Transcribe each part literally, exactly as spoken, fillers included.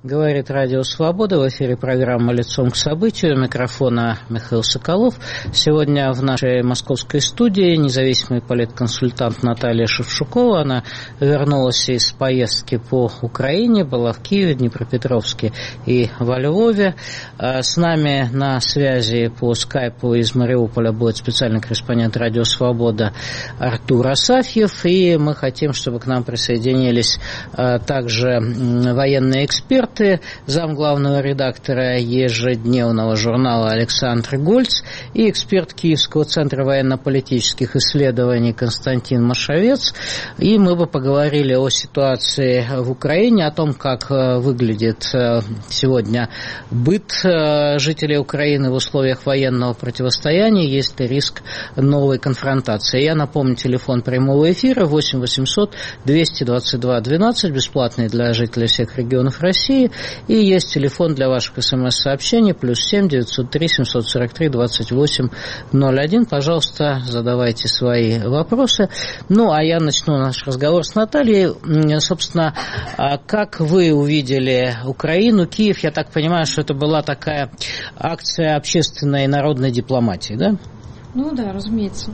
Говорит Радио Свобода, в эфире программа «Лицом к событию». У микрофона Михаил Соколов. Сегодня в нашей московской студии независимый политконсультант Наталья Шевчукова. Она вернулась из поездки по Украине, была в Киеве, Днепропетровске и во Львове. С нами на связи по скайпу из Мариуполя будет специальный корреспондент Радио Свобода Артур Асафьев. И мы хотим, чтобы к нам присоединились также военные эксперты, замглавного редактора ежедневного журнала Александр Гольц и эксперт Киевского центра военно-политических исследований Константин Машовец. И мы бы поговорили о ситуации в Украине, о том, как выглядит сегодня быт жителей Украины в условиях военного противостояния, есть ли риск новой конфронтации. Я напомню, телефон прямого эфира восемь восемьсот двести двадцать два двенадцать, бесплатный для жителей всех регионов России. И есть телефон для ваших смс-сообщений плюс семь девятьсот три семьсот сорок три двадцать восемь ноль один. Пожалуйста, задавайте свои вопросы. Ну, а я начну наш разговор с Натальей. Собственно, как вы увидели Украину, Киев? Я так понимаю, что это была такая акция общественной и народной дипломатии, да? Ну да, разумеется.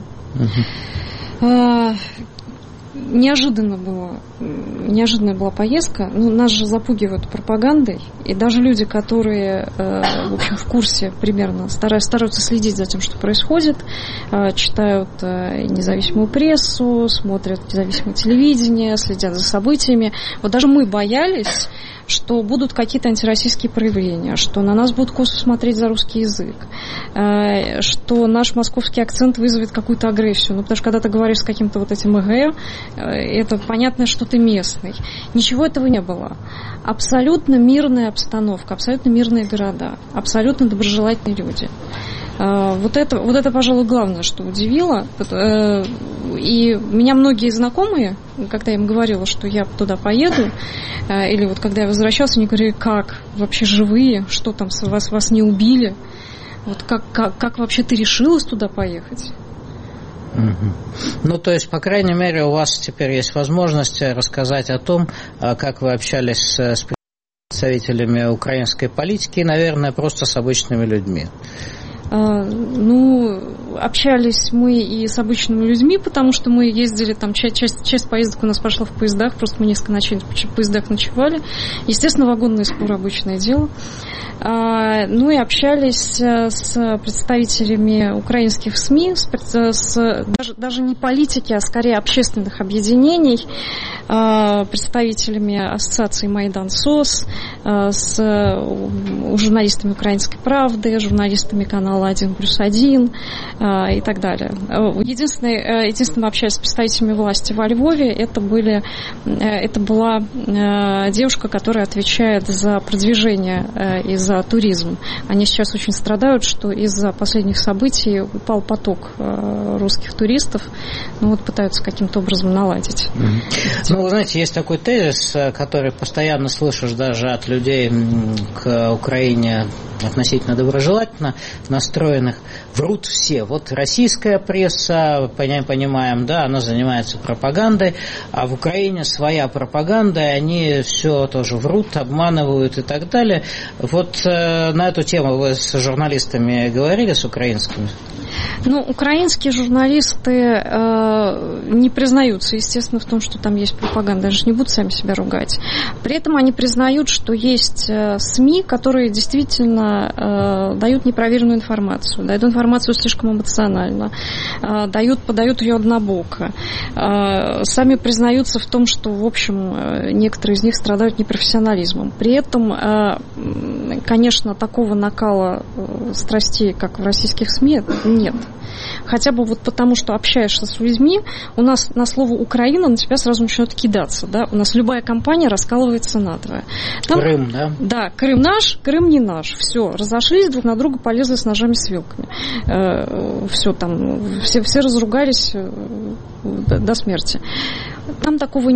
Угу. А... Неожиданно было, неожиданная была поездка. Ну, нас же запугивают пропагандой. И даже люди, которые, э, в общем, в курсе примерно, стараются, стараются следить за тем, что происходит, э, читают э, независимую прессу, смотрят независимое телевидение, следят за событиями. Вот даже мы боялись, что будут какие-то антироссийские проявления, что на нас будут косо смотреть за русский язык, э, что наш московский акцент вызовет какую-то агрессию. Ну, потому что когда ты говоришь с каким-то вот этим ЭГЭ, это понятно, что ты местный. Ничего этого не было. Абсолютно мирная обстановка, абсолютно мирные города, абсолютно доброжелательные люди. Вот это, вот это, пожалуй, главное, что удивило. И меня многие знакомые, когда я им говорила, что я туда поеду, или вот когда я возвращалась, они говорили, как, вообще живые, что там, вас, вас не убили? Вот как, как, как вообще ты решилась туда поехать? Угу. Ну, то есть, по крайней мере, у вас теперь есть возможность рассказать о том, как вы общались с представителями украинской политики и, наверное, просто с обычными людьми. Ну, общались мы и с обычными людьми, потому что мы ездили, там часть, часть, часть поездок у нас пошла в поездах, просто мы несколько ночей в поездах ночевали. Естественно, вагонный спор — обычное дело. Ну и общались с представителями украинских СМИ, с, с, даже, даже не политики, а скорее общественных объединений, представителями ассоциации «Майдан СОС», с журналистами «Украинской правды», журналистами канала один плюс один и так далее. Единственное, единственное, общаясь с представителями власти во Львове, это, были, это была девушка, которая отвечает за продвижение и за туризм. Они сейчас очень страдают, что из-за последних событий упал поток русских туристов. Ну вот пытаются каким-то образом наладить. Mm-hmm. Ну, вы знаете, есть такой тезис, который постоянно слышишь даже от людей к Украине относительно доброжелательно настроенных. Врут все. Вот российская пресса, понимаем, да, она занимается пропагандой, а в Украине своя пропаганда, и они все тоже врут, обманывают и так далее. Вот э, на эту тему вы с журналистами говорили, с украинскими? Ну, украинские журналисты э, не признаются, естественно, в том, что там есть пропаганда. Они же не будут сами себя ругать. При этом они признают, что есть э, СМИ, которые действительно э, дают непроверенную информацию, дают информацию слишком эмоционально, э, дают, подают ее однобоко. Э, сами признаются в том, что, в общем, э, некоторые из них страдают непрофессионализмом. При этом, э, конечно, такого накала э, страстей, как в российских СМИ, нет. Хотя бы вот потому, что общаешься с людьми, у нас на слово «Украина» на тебя сразу начинают кидаться. Да? У нас любая компания раскалывается надвое. Там, Крым, да? Да, Крым наш, Крым не наш. Все, разошлись, друг на друга полезли с ножами, с вилками. Э, все там, все, все разругались до смерти. Там такого нет.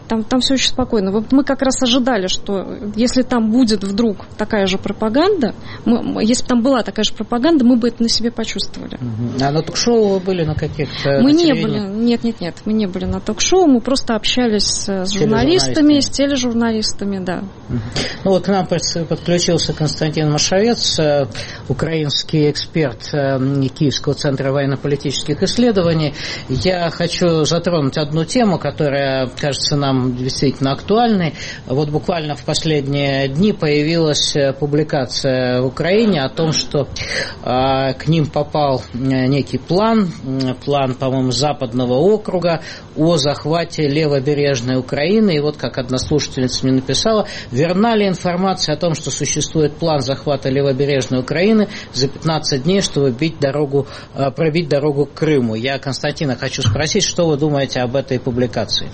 там, там все очень спокойно. Вот мы как раз ожидали, что если там будет вдруг такая же пропаганда, мы, если бы там была такая же пропаганда, мы бы это на себе почувствовали. А на ток-шоу вы были на каких-то? Мы на не были, нет, нет, нет, мы не были на ток-шоу, мы просто общались с журналистами, с тележурналистами, да. Ну вот к нам подключился Константин Машовец, украинский эксперт Киевского центра военно-политических исследований. Я хочу затронуть одну тему, которая кажется нам действительно актуальной. Вот буквально в последние дни появилась публикация в Украине о том, что э, к ним попал некий план, план, по-моему, Западного округа о захвате левобережной Украины. И вот, как одна слушательница мне написала, верна ли информация о том, что существует план захвата левобережной Украины за пятнадцать дней, чтобы бить дорогу, пробить дорогу к Крыму? Я, Константина, хочу спросить, что вы думаете об этой публикации?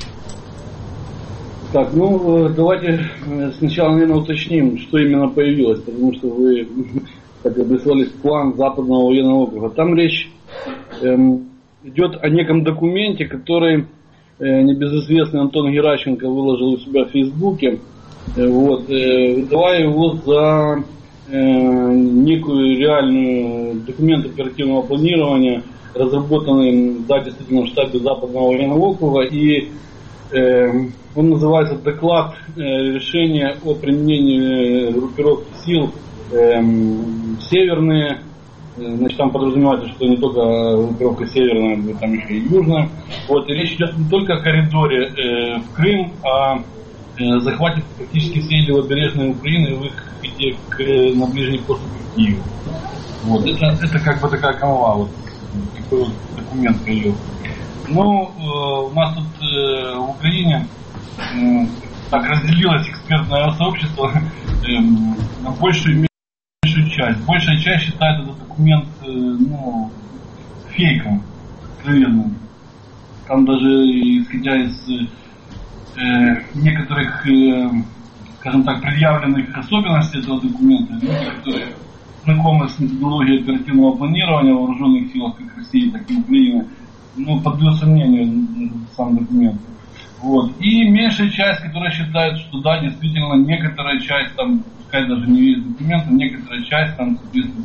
Так, ну, давайте сначала, наверное, уточним, что именно появилось, потому что вы так обрисовали план Западного военного округа. Там речь эм, идет о неком документе, который э, небезызвестный Антон Геращенко выложил у себя в Фейсбуке, э, вот, э, выдавая его за э, некую реальную документ оперативного планирования, разработанный, да, действительно, в штабе Западного военного округа, и он называется «Доклад решения о применении группировки сил северные». Значит, там подразумевается, что не только группировка северная, но там еще и южная. Вот, и речь идет не только о коридоре э, в Крым, а э, захвате практически всей левобережной Украины и выходе к, на ближний подступ к Киеву. Вот, это, это как бы такая канва, вот такой вот документ появился. Ну, э, у нас тут э, в Украине э, так разделилось экспертное сообщество э, на большую и меньшую часть. Большая часть считает этот документ э, ну, фейком, откровенным. Там даже, исходя из э, некоторых, э, скажем так, предъявленных особенностей этого документа, люди, которые знакомы с методологией оперативного планирования в вооруженных силах как России, так и Украины, ну, подвел сомнению сам документ. Вот. И меньшая часть, которая считает, что да, действительно, некоторая часть, там, пускай даже не весь документ, но некоторая часть там соответствует.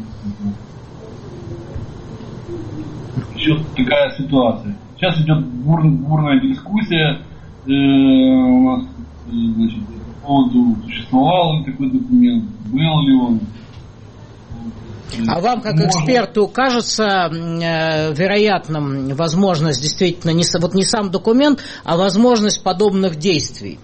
Еще такая ситуация. Сейчас идет бур, бурная дискуссия э, у нас, э, значит, по поводу, существовал ли такой документ, был ли он. А вам, как эксперту, кажется э, вероятным возможность действительно, не, вот не сам документ, а возможность подобных действий?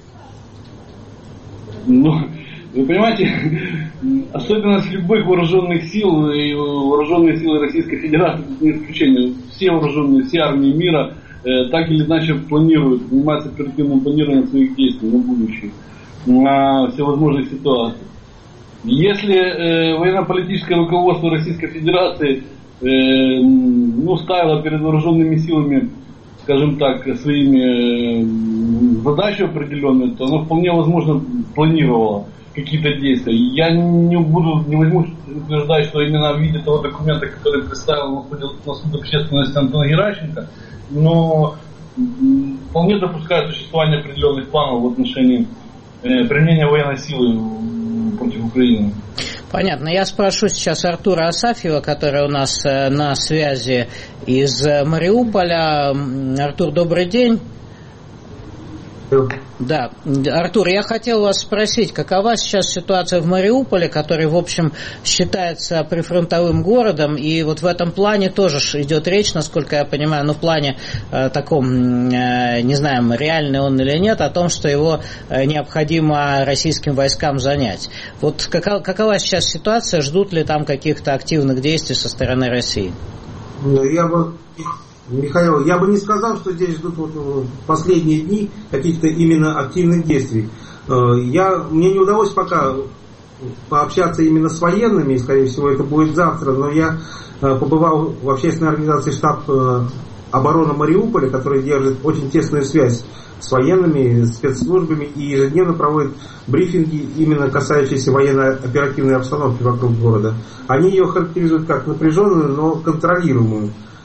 Ну, вы понимаете, особенность любых вооруженных сил, и вооруженные силы Российской Федерации, не исключение, все вооруженные, все армии мира э, так или иначе планируют, занимаются оперативным планированием своих действий на будущее, на всевозможные ситуации. Если э, военно-политическое руководство Российской Федерации э, ну, ставило перед вооруженными силами, скажем так, своими э, задачи определенные, то оно вполне возможно планировало какие-то действия. Я не буду, не возьму утверждать, что именно в виде того документа, который представил на суд общественности Антон Геращенко, но вполне допускаю существование определенных планов в отношении э, применения военной силы против Украины. Понятно. Я спрошу сейчас Артура Асафьева, который у нас на связи из Мариуполя. Артур, добрый день. Да, Артур, я хотел вас спросить, какова сейчас ситуация в Мариуполе, который, в общем, считается прифронтовым городом, и вот в этом плане тоже идет речь, насколько я понимаю, ну, в плане э, таком, э, не знаю, реальный он или нет, о том, что его э, необходимо российским войскам занять. Вот какова, какова сейчас ситуация, ждут ли там каких-то активных действий со стороны России? Я бы... Михаил, я бы не сказал, что здесь ждут вот в последние дни каких-то именно активных действий. Я, мне не удалось пока пообщаться именно с военными, и, скорее всего, это будет завтра, но я побывал в общественной организации штаб обороны Мариуполя, который держит очень тесную связь с военными, спецслужбами и ежедневно проводит брифинги, именно касающиеся военно-оперативной обстановки вокруг города. Они ее характеризуют как напряженную, но контролируемую.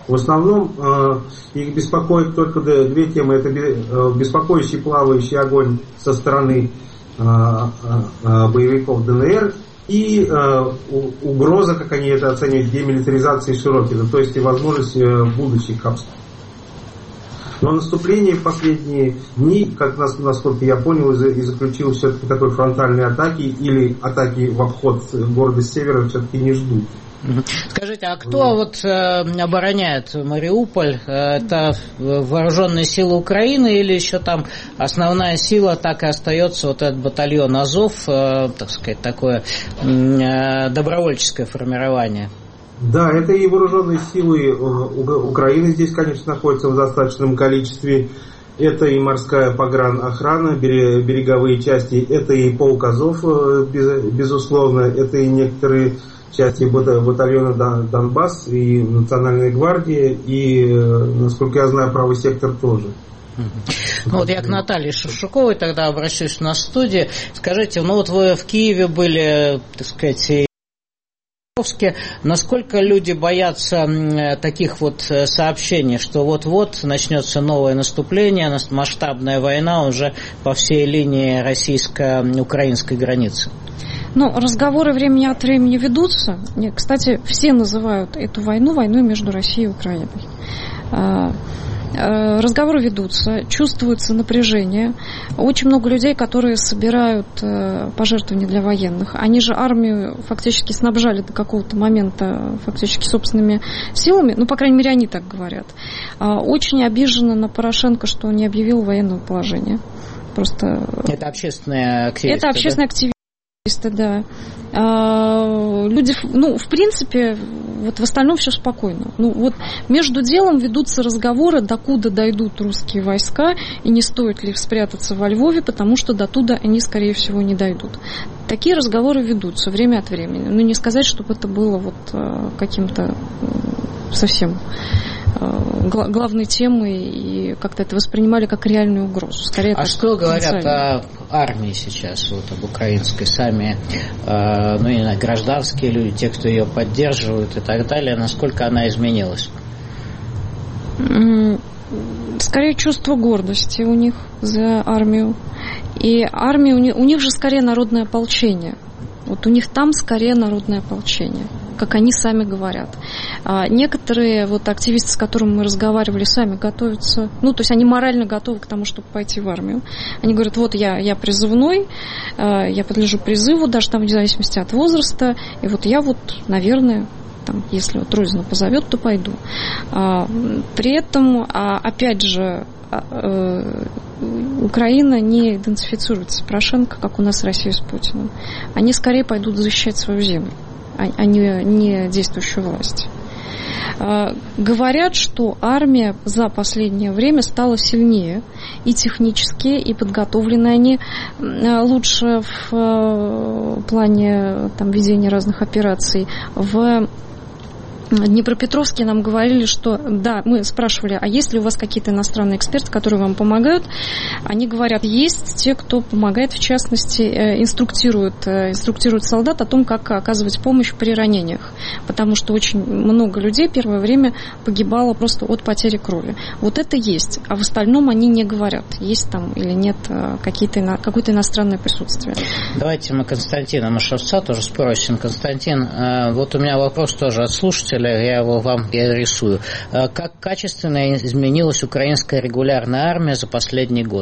В основном их беспокоит только две темы. Это беспокоящий плавающий огонь со стороны боевиков ДНР и угроза, как они это оценивают, демилитаризации Широкина, то есть и возможность будущих обстрелов. Но наступление в последние дни, как насколько я понял, и заключил все-таки такой фронтальной атаки или атаки в обход города с севера все-таки не ждут. Скажите, а кто вот э, обороняет Мариуполь? Это вооруженные силы Украины или еще там основная сила так и остается вот этот батальон Азов, э, так сказать, такое э, добровольческое формирование? Да, это и вооруженные силы Украины здесь, конечно, находятся в достаточном количестве. Это и морская погранохрана, береговые части, это и полк Азов, безусловно, это и некоторые части батальона Донбасс, и Национальная гвардия, и, насколько я знаю, правый сектор тоже. Ну вот я к Наталье Шевчуковой тогда обращусь на студию. Скажите, ну вот вы в Киеве были, так сказать, насколько люди боятся таких вот сообщений, что вот-вот начнется новое наступление, масштабная война уже по всей линии российско-украинской границы? Ну, разговоры времени от времени ведутся. Кстати, все называют эту войну войной между Россией и Украиной. Разговоры ведутся, чувствуется напряжение. Очень много людей, которые собирают пожертвования для военных. Они же армию фактически снабжали до какого-то момента фактически собственными силами. Ну, по крайней мере, они так говорят. Очень обижены на Порошенко, что он не объявил военного положения. Просто... Это общественные активисты. Это общественные да? активисты. Да. А, люди, ну, в принципе, вот в остальном все спокойно. Ну, вот между делом ведутся разговоры, докуда дойдут русские войска, и не стоит ли спрятаться во Львове, потому что до туда они, скорее всего, не дойдут. Такие разговоры ведутся время от времени. Ну, не сказать, чтобы это было вот каким-то совсем главной темой и как-то это воспринимали как реальную угрозу. Скорее, а что говорят о армии сейчас, вот об украинской, сами, э, ну, не знаю, гражданские люди, те, кто ее поддерживают и так далее, насколько она изменилась? Скорее чувство гордости у них за армию. И армия, у них, у них же скорее народное ополчение. Вот у них там скорее народное ополчение, как они сами говорят. А некоторые вот активисты, с которыми мы разговаривали, сами готовятся, ну, то есть они морально готовы к тому, чтобы пойти в армию. Они говорят, вот я, я призывной, я подлежу призыву, даже там в зависимости от возраста, и вот я вот, наверное, там, если вот Родина позовет, то пойду. А, при этом, а, опять же, Украина не идентифицируется с Порошенко, как у нас Россия с Путиным. Они скорее пойдут защищать свою землю, а не, не действующую власть. Говорят, что армия за последнее время стала сильнее и технически, и подготовлены они лучше в плане там, ведения разных операций. В Днепропетровске нам говорили, что да, мы спрашивали, а есть ли у вас какие-то иностранные эксперты, которые вам помогают? Они говорят, есть те, кто помогает, в частности, инструктирует, инструктирует солдат о том, как оказывать помощь при ранениях, потому что очень много людей первое время погибало просто от потери крови. Вот это есть, а в остальном они не говорят, есть там или нет какие-то, какое-то иностранное присутствие. Давайте мы Константина Машевца тоже спросим. Константин, вот у меня вопрос тоже от слушателя. Я его вам адресую. Как качественно изменилась украинская регулярная армия за последний год?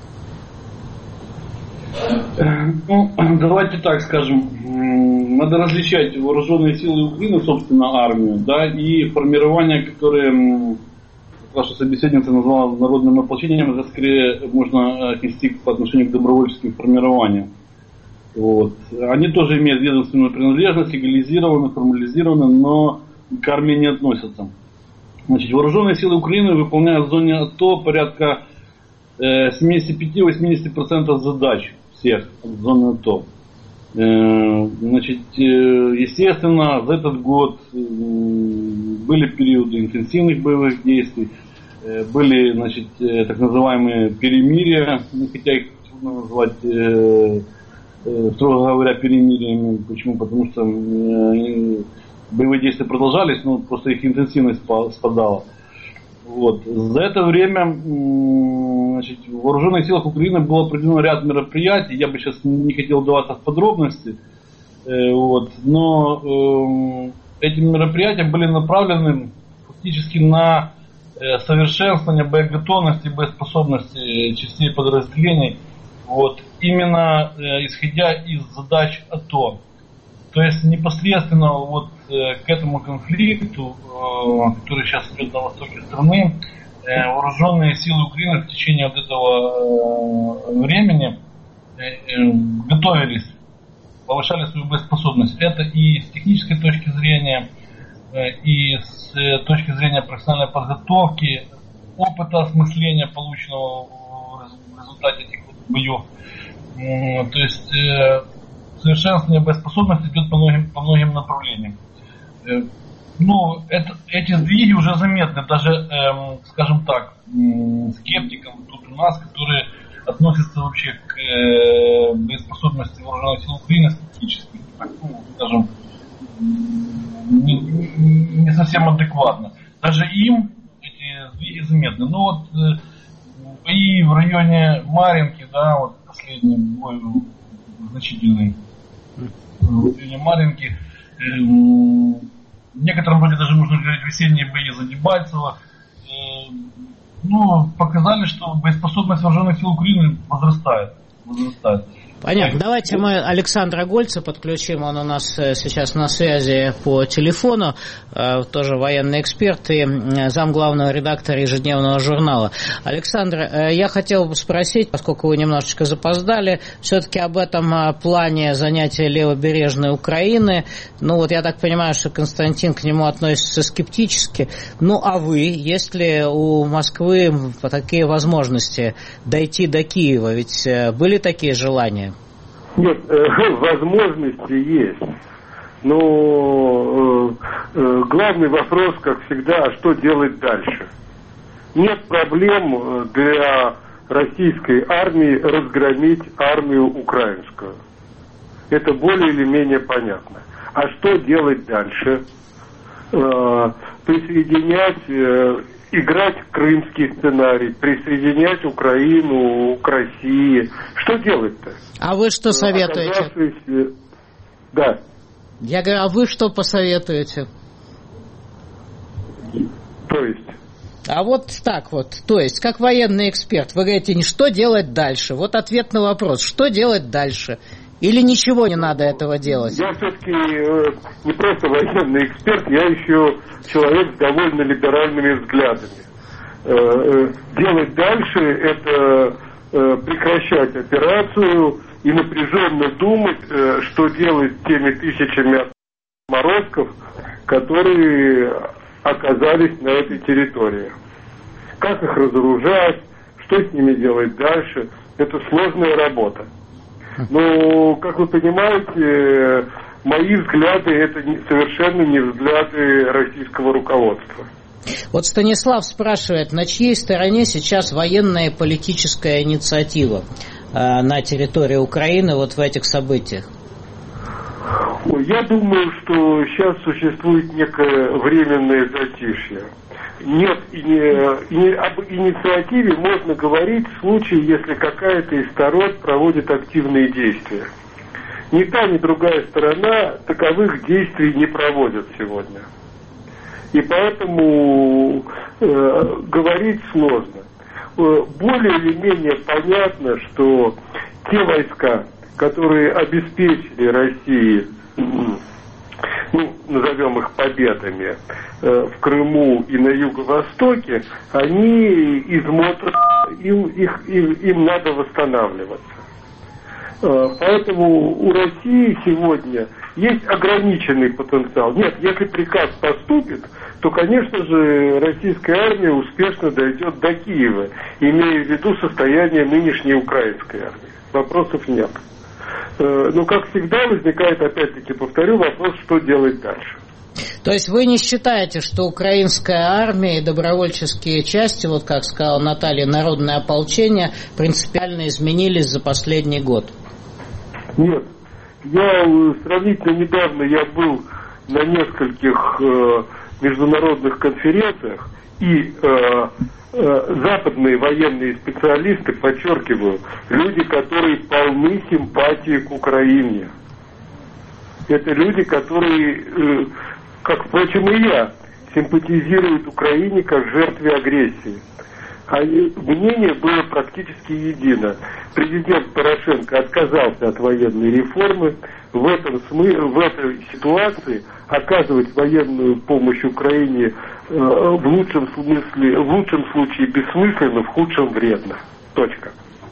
Ну, давайте так скажем. Надо различать вооруженные силы Украины, собственно, армию, да, и формирование, которое ваша собеседница назвала народным ополчением, это скорее можно отнести по отношению к добровольческим формированиям. Вот. Они тоже имеют ведомственную принадлежность, легализированы, формализированы, но к армии не относятся. Значит, вооруженные силы Украины выполняют в зоне АТО порядка э, семьдесят пять-восемьдесят процентов задач всех в зоне АТО. Э, значит, э, естественно, за этот год э, были периоды интенсивных боевых действий, э, были, значит, э, так называемые перемирия, хотя их трудно назвать э, э, строго говоря перемириями. Почему? Потому что э, боевые действия продолжались, но просто их интенсивность спадала. Вот. За это время, значит, в вооруженных силах Украины было проведено ряд мероприятий. Я бы сейчас не хотел вдаваться в подробности. Вот. Но эти мероприятия были направлены фактически на совершенствование боеготовности и боеспособности частей подразделений. Вот. Именно исходя из задач АТО. То есть непосредственно вот э, к этому конфликту, э, который сейчас идет на востоке страны, э, вооруженные силы Украины в течение вот этого э, времени э, э, готовились, повышали свою боеспособность. Это и с технической точки зрения, э, и с э, точки зрения профессиональной подготовки, опыта осмысления, полученного в результате этих боев. Э, то есть э, совершенствование боеспособности идет по многим, по многим направлениям. Э, ну, это, эти сдвиги уже заметны, даже, эм, скажем так, эм, скептикам тут у нас, которые относятся вообще к э, боеспособности вооруженных сил Украины скептически, так, ну, скажем, не, не совсем адекватно. Даже им эти сдвиги заметны. Ну вот э, бои в районе Марьинки, да, вот последний бой значительный в районе Марьинки. В некотором роде даже можно говорить весенние бои за Дебальцево. Ну, показали, что боеспособность вооруженных сил Украины возрастает. возрастает. Понятно. Давайте мы Александра Гольца подключим. Он у нас сейчас на связи по телефону. Тоже военный эксперт и замглавного редактора ежедневного журнала. Александр, я хотел бы спросить, поскольку вы немножечко запоздали, все-таки об этом плане занятия левобережной Украины. Ну вот я так понимаю, что Константин к нему относится скептически. Ну а вы, есть ли у Москвы такие возможности дойти до Киева? Ведь были такие желания? Нет, э, возможности есть. Но э, э, главный вопрос, как всегда, а что делать дальше? Нет проблем для российской армии разгромить армию украинскую. Это более или менее понятно. А что делать дальше? Э, присоединять, э, играть в крымский сценарий, присоединять Украину к России. Что делать-то? А вы что советуете? Оказавшись... Да. Я говорю, а вы что посоветуете? То есть? А вот так вот, то есть, как военный эксперт, вы говорите, что делать дальше? Вот ответ на вопрос, что делать дальше? Или ничего не надо этого делать? Я все-таки э, не просто военный эксперт, я еще человек с довольно либеральными взглядами. Э, э, делать дальше – это э, прекращать операцию и напряженно думать, э, что делать с теми тысячами отморозков, которые оказались на этой территории. Как их разоружать, что с ними делать дальше – это сложная работа. Но, как вы понимаете, мои взгляды – это совершенно не взгляды российского руководства. Вот Станислав спрашивает, на чьей стороне сейчас военная и политическая инициатива э, на территории Украины вот в этих событиях? Я думаю, что сейчас существует некое временное затишье. Нет, и не, и не, об инициативе можно говорить в случае, если какая-то из сторон проводит активные действия. Ни та, ни другая сторона таковых действий не проводят сегодня. И поэтому э, говорить сложно. Э, более или менее понятно, что те войска, которые обеспечили России, ну, назовем их победами, э, в Крыму и на Юго-Востоке, они измотаны, им, их, им, им надо восстанавливаться. Э, поэтому у России сегодня есть ограниченный потенциал. Нет, если приказ поступит, то, конечно же, российская армия успешно дойдет до Киева, имея в виду состояние нынешней украинской армии. Вопросов нет. Но, как всегда, возникает, опять-таки, повторю, вопрос, что делать дальше. То есть вы не считаете, что украинская армия и добровольческие части, вот как сказала Наталья, народное ополчение, принципиально изменились за последний год? Нет. Я сравнительно недавно я был на нескольких э, международных конференциях, и э, э, западные военные специалисты, подчеркиваю, люди, которые полны симпатии к Украине. Это люди, которые, э, как, впрочем, и я, симпатизируют Украине как жертве агрессии. А мнение было практически едино. Президент Порошенко отказался от военной реформы. В, этом смы... в этой ситуации оказывать военную помощь Украине э, в лучшем смысле, в лучшем случае бессмысленно, в худшем вредно. Точка.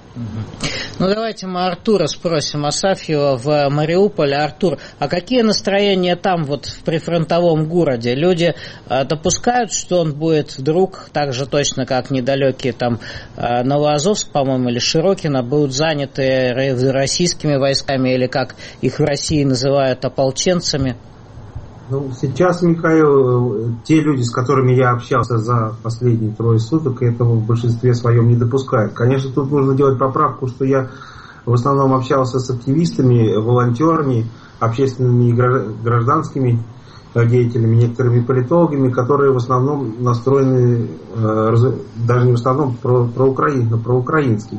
Ну, давайте мы Артура спросим, Асафьева в Мариуполе. Артур, а какие настроения там, вот в прифронтовом городе? Люди а, допускают, что он будет вдруг, так же точно, как недалекие там а, Новоазовск, по-моему, или Широкино, будут заняты российскими войсками, или как их в России называют, ополченцами? Ну, сейчас, Михаил, те люди, с которыми я общался за последние трое суток, этого в большинстве своем не допускают. Конечно, тут нужно делать поправку, что я в основном общался с активистами, волонтерами, общественными и гражданскими деятелями, некоторыми политологами, которые в основном настроены, даже не в основном, про, про Украину, про украинский.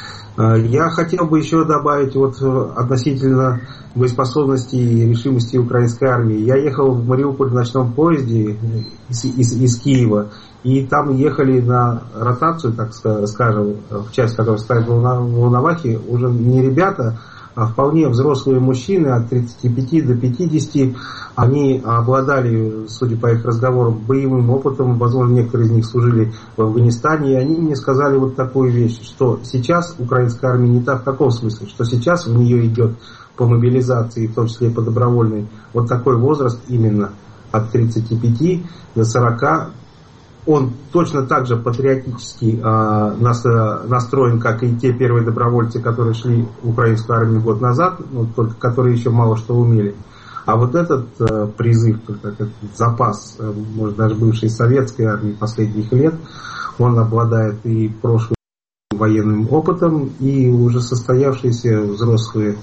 Я хотел бы еще добавить вот относительно боеспособности и решимости украинской армии. Я ехал в Мариуполь в ночном поезде из, из, из Киева, и там ехали на ротацию, так скажем, в часть, которая стоит в Волновахе, уже не ребята, а вполне взрослые мужчины от тридцати пяти до пятидесяти. Они обладали, судя по их разговорам, боевым опытом. Возможно, некоторые из них служили в Афганистане. И они мне сказали вот такую вещь, что сейчас украинская армия не та в таком смысле, что сейчас в нее идет по мобилизации, в том числе по добровольной, вот такой возраст именно от тридцати пяти до сорока. Он точно так же патриотически э, нас, э, настроен, как и те первые добровольцы, которые шли в украинскую армию год назад, ну, только которые еще мало что умели. А вот этот э, призыв, этот запас, э, может, даже бывшей советской армии последних лет, он обладает и прошлым военным опытом, и уже состоявшиеся взрослые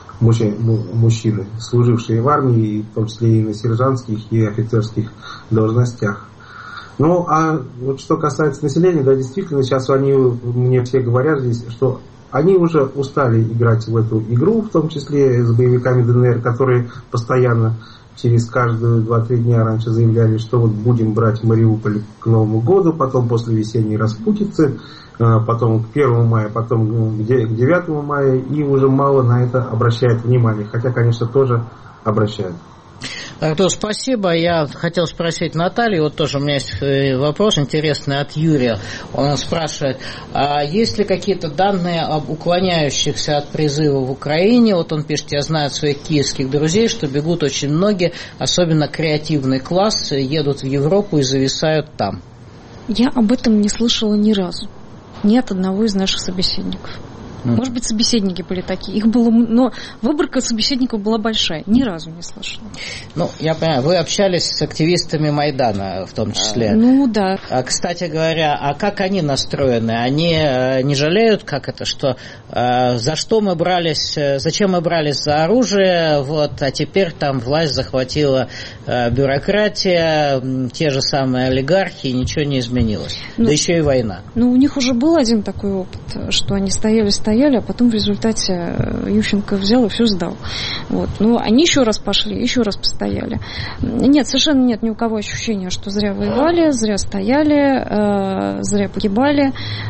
мужчины, служившие в армии, в том числе и на сержантских и офицерских должностях. Ну, а вот что касается населения, да, действительно, сейчас они, мне все говорят здесь, что они уже устали играть в эту игру, в том числе с боевиками ДНР, которые постоянно через каждые два-три дня раньше заявляли, что вот будем брать Мариуполь к Новому году, потом после весенней распутицы, потом к первому мая, потом к девятому мая, и уже мало на это обращают внимание, хотя, конечно, тоже обращают. Артур, спасибо. Я хотел спросить Наталью, вот тоже у меня есть вопрос интересный от Юрия. Он спрашивает, а есть ли какие-то данные об уклоняющихся от призыва в Украине? Вот он пишет, я знаю от своих киевских друзей, что бегут очень многие, особенно креативный класс, едут в Европу и зависают там. Я об этом не слышала ни разу. Ни от одного из наших собеседников. Может быть, собеседники были такие. Их было, но выборка собеседников была большая. Ни разу не слышала. Ну, я понимаю, вы общались с активистами Майдана в том числе. А, ну, да. А, кстати говоря, а как они настроены? Они не жалеют, как это, что а, за что мы брались, зачем мы брались за оружие, вот, а теперь там власть захватила а, бюрократия, те же самые олигархи, и ничего не изменилось. Ну, да еще и война. Ну, у них уже был один такой опыт, что они стояли-стояли, а потом в результате Ющенко взял и все сдал. Вот. Ну, они еще раз пошли, еще раз постояли. Нет, совершенно нет ни у кого ощущения, что зря воевали, зря стояли, э, зря погибали.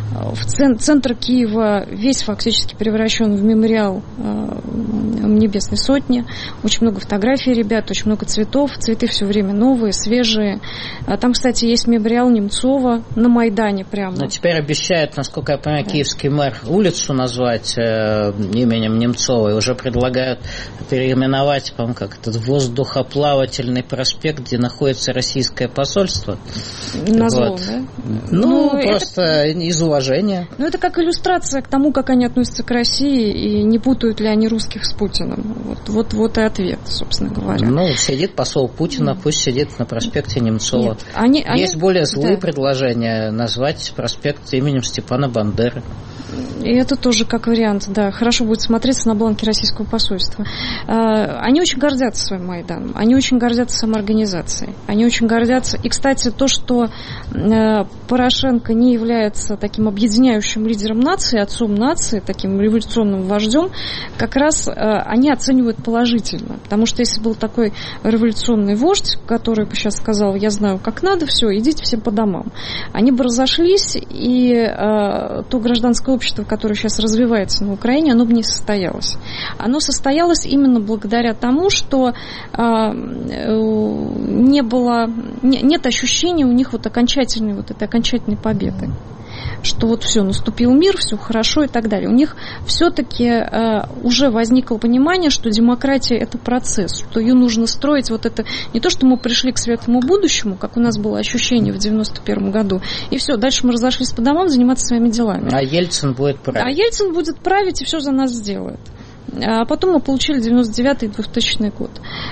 В цен- центр Киева весь фактически превращен в мемориал э, Небесной Сотни. Очень много фотографий ребят, очень много цветов. Цветы все время новые, свежие. Там, кстати, есть мемориал Немцова на Майдане прямо. Но теперь обещают, насколько я понимаю, да. Киевский мэр улицу назвать назвать э, именем Немцова, и уже предлагают переименовать, по-моему, как этот воздухоплавательный проспект, где находится российское посольство. Назвал, вот. Да? Ну, ну просто это, из уважения. Ну, это как иллюстрация к тому, как они относятся к России, и не путают ли они русских с Путиным. Вот, вот, вот и ответ, собственно говоря. Ну, сидит посол Путина, mm. пусть сидит на проспекте Немцова. Нет, они, Есть они, более злые да. предложения назвать проспект именем Степана Бандеры. И это тоже как вариант, да, хорошо будет смотреться на бланке российского посольства. Они очень гордятся своим Майданом, они очень гордятся самоорганизацией, они очень гордятся. И, кстати, то, что Порошенко не является таким объединяющим лидером нации, отцом нации, таким революционным вождем, как раз они оценивают положительно. Потому что если был такой революционный вождь, который бы сейчас сказал, я знаю, как надо, все, идите все по домам, они бы разошлись, и то гражданское общество, которое сейчас развивается на Украине, оно бы не состоялось. Оно состоялось именно благодаря тому, что э, не было, не, нет ощущения у них вот окончательной, вот этой окончательной победы. Что вот все, наступил мир, все хорошо и так далее. У них все-таки э, уже возникло понимание, что демократия – это процесс, что ее нужно строить. Вот это не то, что мы пришли к светлому будущему, как у нас было ощущение в девяносто первом году, и все, дальше мы разошлись по домам заниматься своими делами. А Ельцин будет править. А Ельцин будет править и все за нас сделает. А потом мы получили девяносто девятый и двухтысячный год.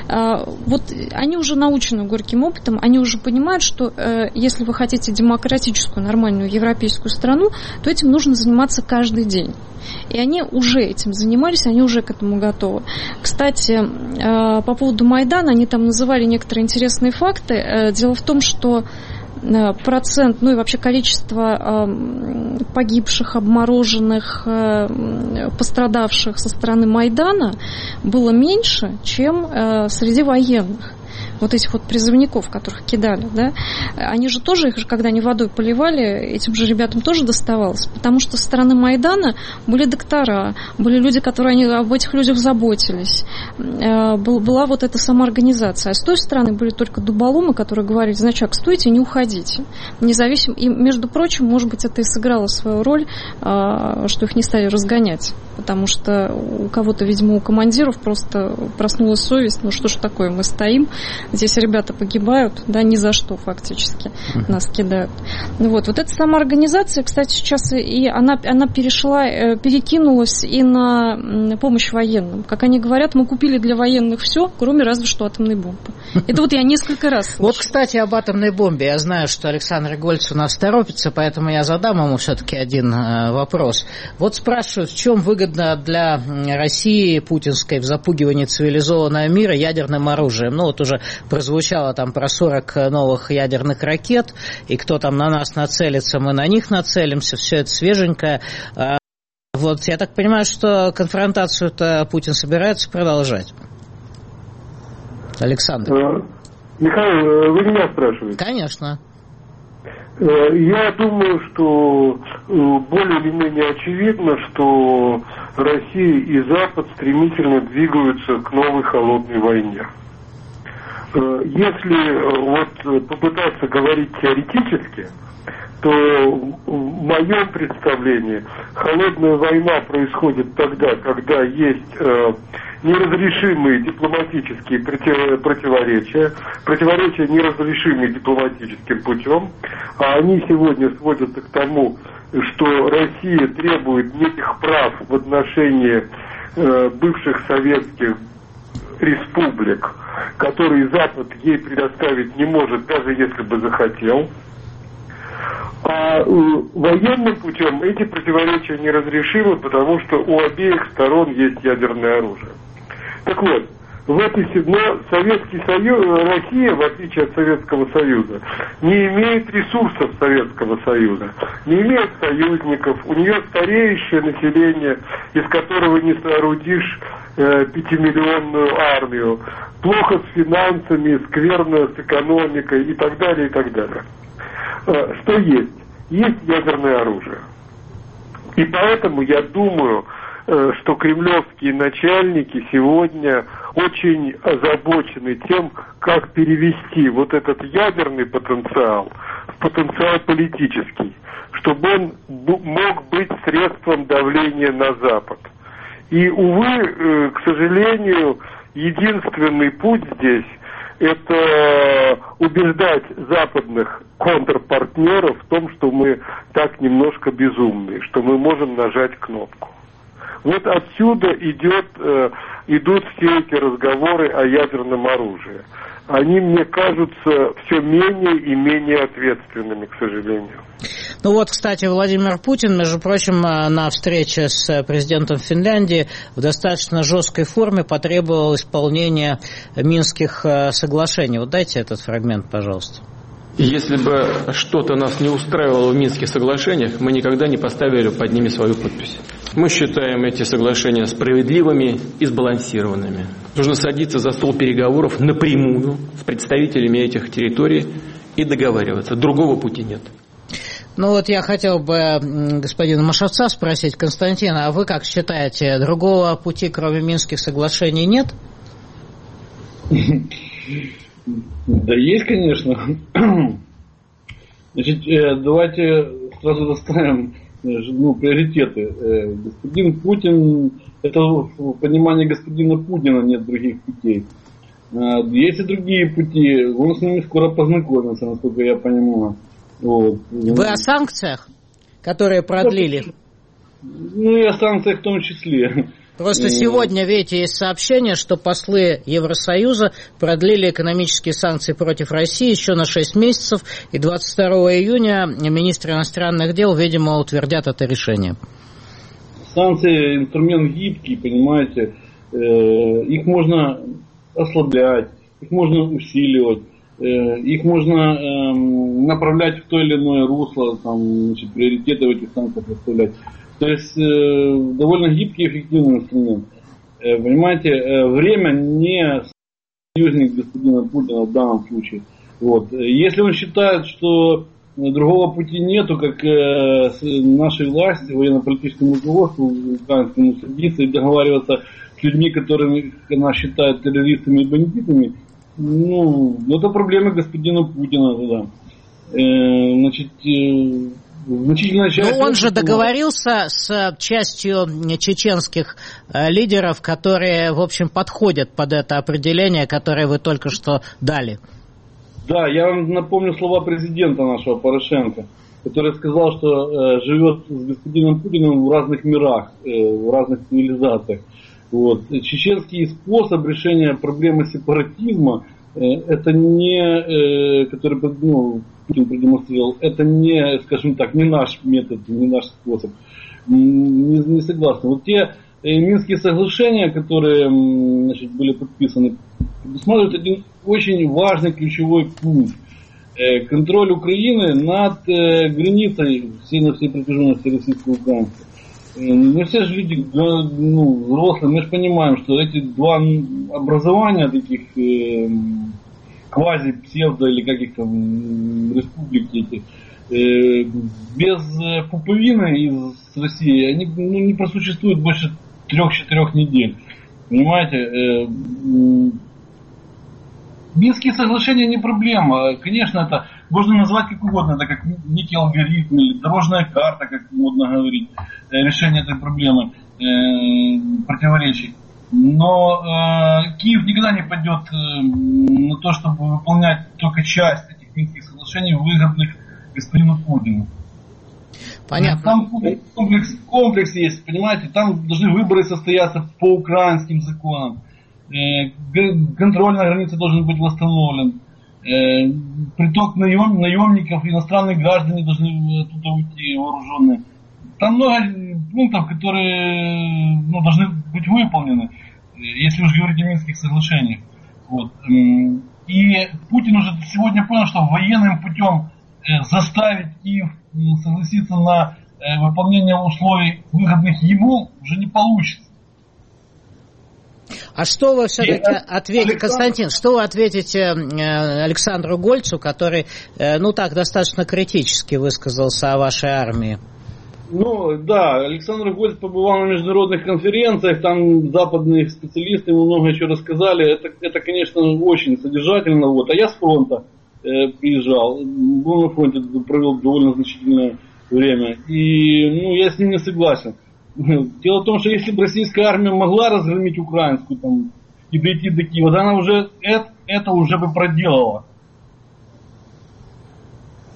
Вот они уже научены горьким опытом, они уже понимают, что если вы хотите демократическую, нормальную европейскую страну, то этим нужно заниматься каждый день. И они уже этим занимались, они уже к этому готовы. Кстати, по поводу Майдана, они там называли некоторые интересные факты. Дело в том, что процент, ну и вообще количество погибших, обмороженных, пострадавших со стороны Майдана было меньше, чем среди военных. Вот этих вот призывников, которых кидали, да, они же тоже, их же, когда они водой поливали, этим же ребятам тоже доставалось, потому что со стороны Майдана были доктора, были люди, которые они, об этих людях заботились, была вот эта самоорганизация, а с той стороны были только дуболомы, которые говорили, значок, стойте, не уходите, независимо, и, между прочим, может быть, это и сыграло свою роль, что их не стали разгонять, потому что у кого-то, видимо, у командиров просто проснулась совесть, ну что ж такое, мы стоим, здесь ребята погибают, да, ни за что фактически нас кидают. Вот, вот эта самоорганизация, кстати, сейчас и она, она перешла, перекинулась и на помощь военным. Как они говорят, мы купили для военных все, кроме разве что атомной бомбы. Это вот я несколько раз слышала. Вот, кстати, об атомной бомбе. Я знаю, что Александр Гольц у нас торопится, поэтому я задам ему все-таки один вопрос. Вот спрашивают, в чем выгодно для России путинской в запугивании цивилизованного мира ядерным оружием? Ну, вот уже прозвучало там про сорок новых ядерных ракет, и кто там на нас нацелится, мы на них нацелимся, все это свеженькое. Вот, я так понимаю, что конфронтацию-то Путин собирается продолжать. Александр. Михаил, вы меня спрашиваете? Конечно. Я думаю, что более или менее очевидно, что Россия и Запад стремительно двигаются к новой холодной войне. Если вот попытаться говорить теоретически, то в моем представлении холодная война происходит тогда, когда есть э, неразрешимые дипломатические противоречия, противоречия неразрешимые дипломатическим путем, а они сегодня сводятся к тому, что Россия требует неких прав в отношении э, бывших советских республик, которые Запад ей предоставить не может, даже если бы захотел. А э, военным путем эти противоречия неразрешимы, потому что у обеих сторон есть ядерное оружие. Так вот, в этой но Советский Союз, Россия, в отличие от Советского Союза, не имеет ресурсов Советского Союза, не имеет союзников, у нее стареющее население, из которого не соорудишь э, пятимиллионную армию, плохо с финансами, скверно с экономикой и так далее, и так далее. Э, что есть? Есть ядерное оружие. И поэтому я думаю, что кремлевские начальники сегодня очень озабочены тем, как перевести вот этот ядерный потенциал в потенциал политический, чтобы он мог быть средством давления на Запад. И, увы, к сожалению, единственный путь здесь – это убеждать западных контрпартнеров в том, что мы так немножко безумные, что мы можем нажать кнопку. Вот отсюда идет э, идут все эти разговоры о ядерном оружии. Они мне кажутся все менее и менее ответственными, к сожалению. Ну вот, кстати, Владимир Путин, между прочим, на встрече с президентом Финляндии в достаточно жесткой форме потребовал исполнения Минских соглашений. Вот дайте этот фрагмент, пожалуйста. Если бы что-то нас не устраивало в Минских соглашениях, мы никогда не поставили под ними свою подпись. Мы считаем эти соглашения справедливыми и сбалансированными. Нужно садиться за стол переговоров напрямую с представителями этих территорий и договариваться. Другого пути нет. Ну вот я хотел бы господина Машевца спросить. Константин, а вы как считаете, другого пути, кроме Минских соглашений, нет? Да есть, конечно. Значит, давайте сразу расставим ну, приоритеты. Господин Путин, это в понимании господина Путина нет других путей. Есть и другие пути, он с ними скоро познакомится, насколько я понимаю. Вот. Вы о санкциях, которые продлили? Ну и о санкциях в том числе. Просто сегодня, видите, есть сообщение, что послы Евросоюза продлили экономические санкции против России еще на шесть месяцев, и двадцать второго июня министры иностранных дел, видимо, утвердят это решение. Санкции инструмент гибкий, понимаете, их можно ослаблять, их можно усиливать, их можно направлять в то или иное русло, там, значит, приоритеты в этих санкциях расставлять. То есть э, довольно гибкий и эффективный инструмент. Э, понимаете, э, время не союзник господина Путина в данном случае. Вот. Если он считает, что другого пути нету, как э, нашей власти, военно-политическому руководству украинскому, садиться и договариваться с людьми, которыми она считает террористами и бандитами, ну, это проблемы господина Путина. Да. Э, значит, э, значительная часть... Но он же договорился с частью чеченских лидеров, которые, в общем, подходят под это определение, которое вы только что дали. Да, я вам напомню слова президента нашего Порошенко, который сказал, что э, живет с господином Путиным в разных мирах, э, в разных цивилизациях. Вот. Чеченский способ решения проблемы сепаратизма, э, это не, э, который, ну, Путин продемонстрировал, это не, скажем так, не наш метод, не наш способ. Не, не согласны. Вот те э, Минские соглашения, которые, значит, были подписаны, предусматривают один очень важный ключевой пункт. Э, контроль Украины над э, границей всей, на всей протяженности российско-украинской. Мы все же люди, ну, взрослые, мы же понимаем, что эти два образования таких э, квази-псевдо или каких там республик эти, э, без пуповины из России, они ну, не просуществуют больше трех-четырех недель. Понимаете? Э, Минские соглашения не проблема. Конечно, это можно назвать как угодно, это как некий алгоритм или дорожная карта, как модно говорить, решение этой проблемы, э, противоречий. Но э, Киев никогда не пойдет э, на то, чтобы выполнять только часть этих Минских соглашений, выгодных господину Путину. Понятно. Там комплекс, комплекс есть, понимаете, там должны выборы состояться по украинским законам. Контроль на границе должен быть восстановлен. Приток наем, наемников, иностранных граждан должны оттуда уйти вооруженные. Там много пунктов, которые ну, должны быть выполнены, если уж говорить о Минских соглашениях. Вот. И Путин уже сегодня понял, что военным путем заставить Киев согласиться на выполнение условий, выгодных ему, уже не получится. А что вы все-таки ответите, Константин, что вы ответите Александру Гольцу, который, ну так, достаточно критически высказался о вашей армии? Ну, да, Александр Гольц побывал на международных конференциях, там западные специалисты ему много еще рассказали. Это, это конечно, очень содержательно. Вот. А я с фронта э, приезжал, был на фронте, провел довольно значительное время. И ну, я с ним не согласен. Дело в том, что если бы российская армия могла разгромить украинскую там, и дойти до Киева, да она уже это, это уже бы проделала.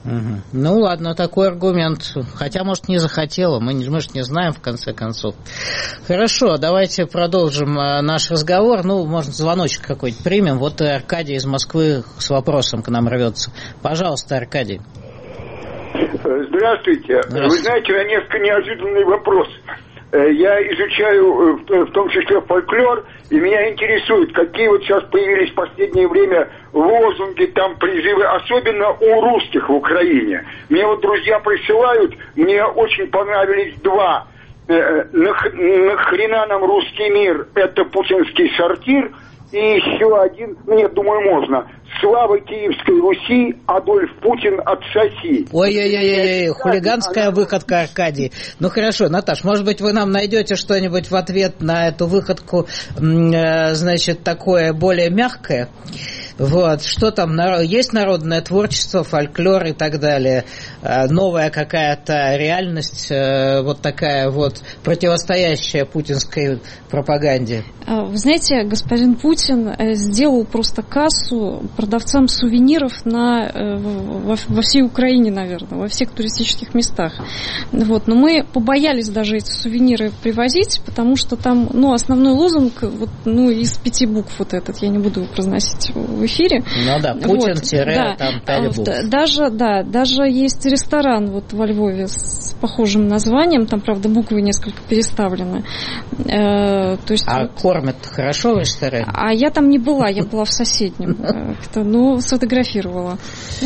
Угу. Ну ладно, такой аргумент. Хотя, может, не захотела, мы, мы же не знаем, в конце концов. Хорошо, давайте продолжим наш разговор. Ну, может, звоночек какой-то примем. Вот Аркадий из Москвы с вопросом к нам рвется. Пожалуйста, Аркадий. Здравствуйте. Здравствуйте. Вы знаете, у меня несколько неожиданный вопрос. Я изучаю в том числе фольклор, и меня интересует, какие вот сейчас появились в последнее время лозунги, там призывы, особенно у русских в Украине. Мне вот друзья присылают, мне очень понравились два. Нахрена нам русский мир, это путинский сортир. И еще один, нет, думаю, можно. Слава Киевской Руси, Адольф Путин отсоси. Ой-ой-ой, хулиганская выходка, Аркадий. Ну хорошо, Наташ, может быть, вы нам найдете что-нибудь в ответ на эту выходку, значит, такое более мягкое? Вот, что там, есть народное творчество, фольклор и так далее, новая какая-то реальность, вот такая вот, противостоящая путинской пропаганде? Вы знаете, господин Путин сделал просто кассу продавцам сувениров на, во, во всей Украине, наверное, во всех туристических местах. Вот, но мы побоялись даже эти сувениры привозить, потому что там, ну, основной лозунг, вот, ну, из пяти букв вот этот, я не буду его произносить в эфире. Ну да, Путин, тире, да. Там Талибу. Даже, да, даже есть ресторан вот во Львове с похожим названием, там, правда, буквы несколько переставлены. Э, то есть, а вот, кормят хорошо в ресторане? А я там не была, я была в соседнем, ну, сфотографировала.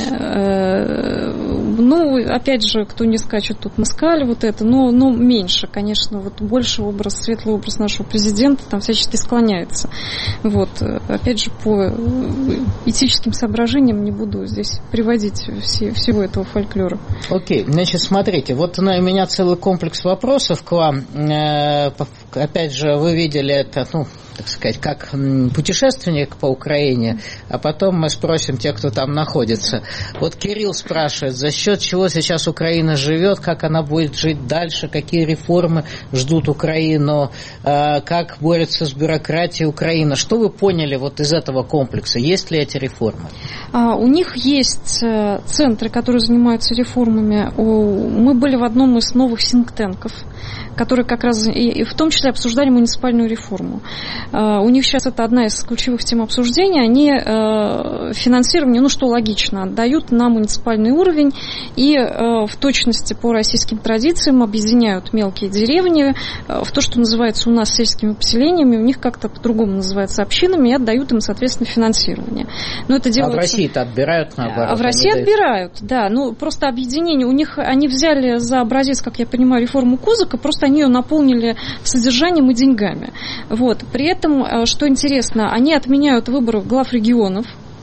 Ну, опять же, кто не скачет, тут москаль, вот это, но, но меньше, конечно, вот больше образ, светлый образ нашего президента там всячески склоняется. Вот, опять же, по этическим соображениям не буду здесь приводить все, всего этого фольклора. Окей, значит, смотрите, вот у меня целый комплекс вопросов к вам. Опять же, вы видели это, ну, так сказать, как путешественник по Украине, а потом мы спросим тех, кто там находится. Вот Кирилл спрашивает, за счет чего сейчас Украина живет, как она будет жить дальше, какие реформы ждут Украину, как борется с бюрократией Украина. Что вы поняли вот из этого комплекса? Есть ли эти реформы? У них есть центры, которые занимаются реформами. Мы были в одном из новых синктенков, которые как раз и в том числе обсуждали муниципальную реформу. У них сейчас это одна из ключевых тем обсуждения. Они финансирование, ну что логично, отдают на муниципальный уровень и в точности по российским традициям объединяют мелкие деревни в то, что называется у нас сельскими поселениями, у них как-то по-другому называется общинами, и отдают им, соответственно, финансирование. Но это делается... А в России-то отбирают, наоборот? А в России отбирают, да. Ну, просто объединение. У них, они взяли за образец, как я понимаю, реформу Кузака, просто они ее наполнили содержанием и деньгами. Вот. При этом, что интересно, они отменяют выборы глав регионов.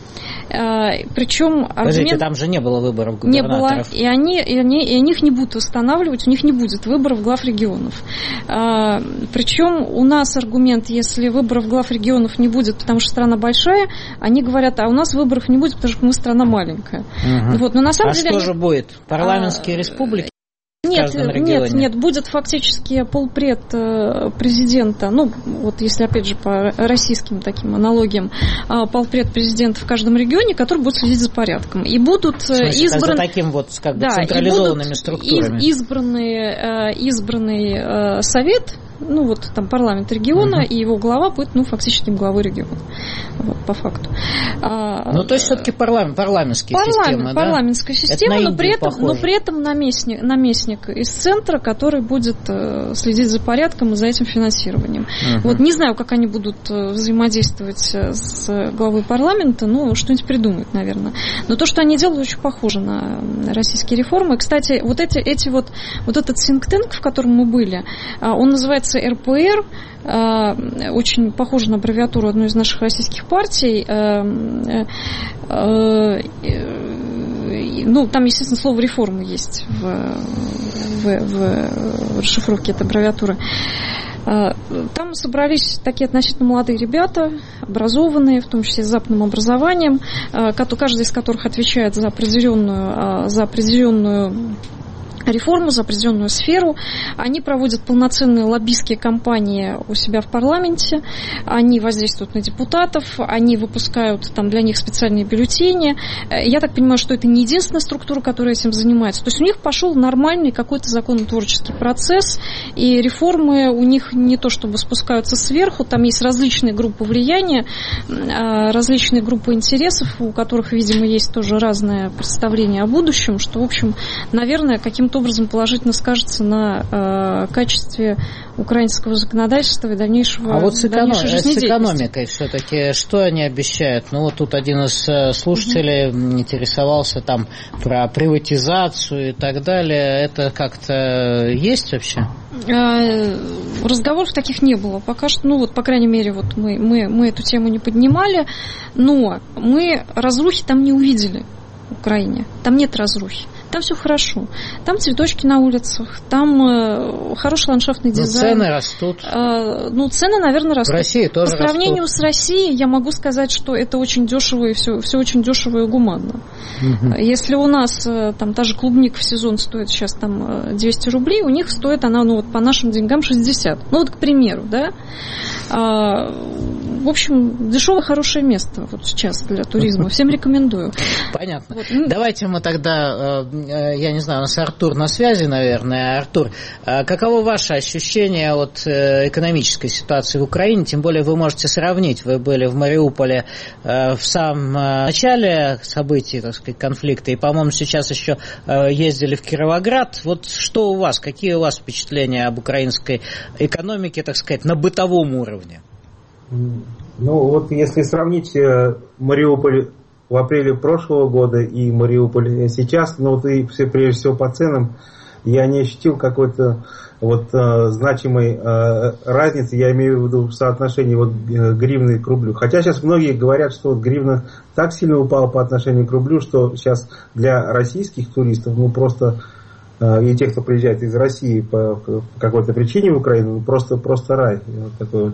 Причем Подождите, аргумент... там же не было выборов губернаторов. Не было, и они, и, они, и они их не будут восстанавливать, у них не будет выборов глав регионов. Причем у нас аргумент, если выборов глав регионов не будет, потому что страна большая, они говорят, а у нас выборов не будет, потому что мы страна маленькая. Угу. Вот, но на самом а деле что они... же будет? Парламентские а... республики? Нет, нет, нет, будет фактически полпред президента, ну, вот если опять же по российским таким аналогиям, полпред президента в каждом регионе, который будет следить за порядком. И будут избраны... За таким вот как бы да, централизованными структурами. Избранный, избранный совет, ну, вот там парламент региона, угу. и его глава будет, ну, фактически главой региона. Вот, по факту. Ну, то есть все-таки парламент, парламентские парламент, системы, да? Парламентская система, но при, этом, но при этом наместник, наместник из центра, который будет следить за порядком и за этим финансированием. Угу. Вот не знаю, как они будут взаимодействовать с главой парламента, ну, что-нибудь придумают, наверное. Но то, что они делают, очень похоже на российские реформы. Кстати, вот эти, эти вот, вот этот think tank, в котором мы были, он называется эр пэ эр, очень похоже на аббревиатуру одной из наших российских партий. Ну, там, естественно, слово «реформа» есть в, в, в расшифровке этой аббревиатуры. Там собрались такие относительно молодые ребята, образованные, в том числе с западным образованием, каждый из которых отвечает за определенную, за определенную реформу, за определенную сферу. Они проводят полноценные лоббистские кампании у себя в парламенте, они воздействуют на депутатов, они выпускают там для них специальные бюллетени. Я так понимаю, что это не единственная структура, которая этим занимается. То есть у них пошел нормальный какой-то законотворческий процесс, и реформы у них не то чтобы спускаются сверху, там есть различные группы влияния, различные группы интересов, у которых, видимо, есть тоже разное представление о будущем, что, в общем, наверное, каким-то образом положительно скажется на э, качестве украинского законодательства и дальнейшего. А вот с, эконом... с экономикой все-таки что они обещают? Ну вот тут один из слушателей угу. интересовался там про приватизацию и так далее. Это как-то есть вообще? Разговоров таких не было. Пока что, ну вот, по крайней мере, вот мы, мы, мы эту тему не поднимали, но мы разрухи там не увидели в Украине. Там нет разрухи. Там все хорошо. Там цветочки на улицах, там э, хороший ландшафтный дизайн. Но цены растут. Э, ну, цены, наверное, растут. В России тоже По сравнению растут. с Россией, я могу сказать, что это очень дешево и все, все очень дешево и гуманно. Угу. Если у нас э, там та же клубника в сезон стоит сейчас там двести рублей, у них стоит она, ну вот по нашим деньгам шестьдесят. Ну вот, к примеру, да. А, в общем, дешевое хорошее место вот сейчас для туризма. Всем рекомендую. Понятно. Вот. Давайте мы тогда, я не знаю, у нас Артур на связи, наверное. Артур, каково ваше ощущение от экономической ситуации в Украине? Тем более вы можете сравнить. Вы были в Мариуполе в самом начале событий, так сказать, конфликта, и, по-моему, сейчас еще ездили в Кировоград. Вот что у вас, какие у вас впечатления об украинской экономике, так сказать, на бытовом уровне? Ну, вот если сравнить Мариуполь в апреле прошлого года и Мариуполь сейчас, ну, вот и все, прежде всего по ценам, я не ощутил какой-то вот э, значимой э, разницы, я имею в виду в соотношении вот гривны к рублю. Хотя сейчас многие говорят, что вот гривна так сильно упала по отношению к рублю, что сейчас для российских туристов, ну, просто и тех, кто приезжает из России по какой-то причине в Украину, ну, просто, просто рай. Вот такой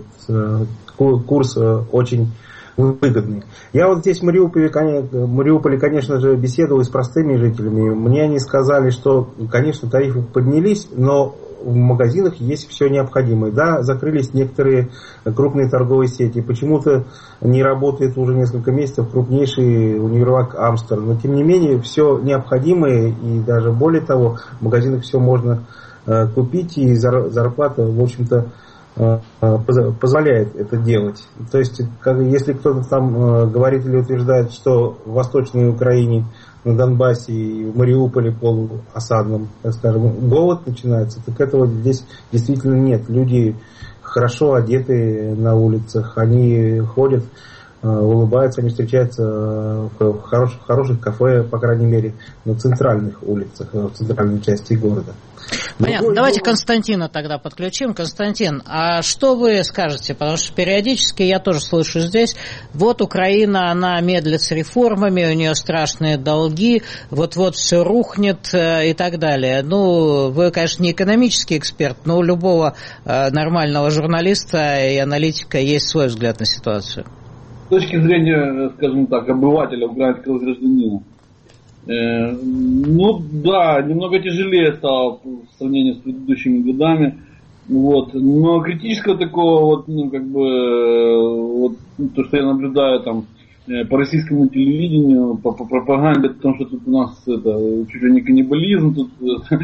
вот курс очень выгодный. Я вот здесь в Мариуполе, в Мариуполе, конечно же, беседовал с простыми жителями. Мне они сказали, что, конечно, тарифы поднялись, но в магазинах есть все необходимое. Да, закрылись некоторые крупные торговые сети. Почему-то не работает уже несколько месяцев крупнейший универмаг Амстер. Но, тем не менее, все необходимое, и даже более того, в магазинах все можно э, купить, и зарплата, в общем-то, э, позволяет это делать. То есть, как, если кто-то там э, говорит или утверждает, что в Восточной Украине, на Донбассе и в Мариуполе полуосадном, так скажем, голод начинается, так этого здесь действительно нет. Люди хорошо одеты на улицах, они ходят, улыбаются, они встречаются в хороших, в хороших кафе, по крайней мере, на центральных улицах, в центральной части города. Понятно. Другой, Давайте другой... Константина тогда подключим. Константин, а что вы скажете? Потому что периодически я тоже слышу здесь, вот Украина, она медлит с реформами, у нее страшные долги, вот-вот все рухнет и так далее. Ну, вы, конечно, не экономический эксперт, но у любого нормального журналиста и аналитика есть свой взгляд на ситуацию. С точки зрения, скажем так, обывателя, украинского гражданина, э, ну да, немного тяжелее стало в сравнении с предыдущими годами, вот, но критического такого вот, ну, как бы, вот, то, что я наблюдаю там э, по российскому телевидению, по, по пропаганде, о том, что тут у нас это, чуть ли не каннибализм, тут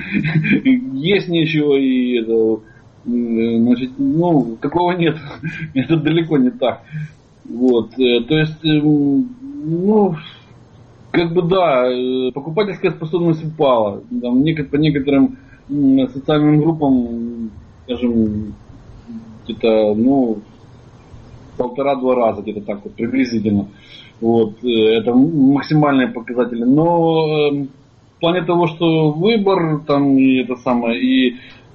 есть нечего, и это, значит, ну, такого нет, это далеко не так. Вот, то есть, ну, как бы да, покупательская способность упала. Там, по некоторым социальным группам, скажем, где-то, ну, полтора-два раза, где-то так вот, приблизительно. Вот, это максимальные показатели. Но в плане того, что выбор, там, и это самое, и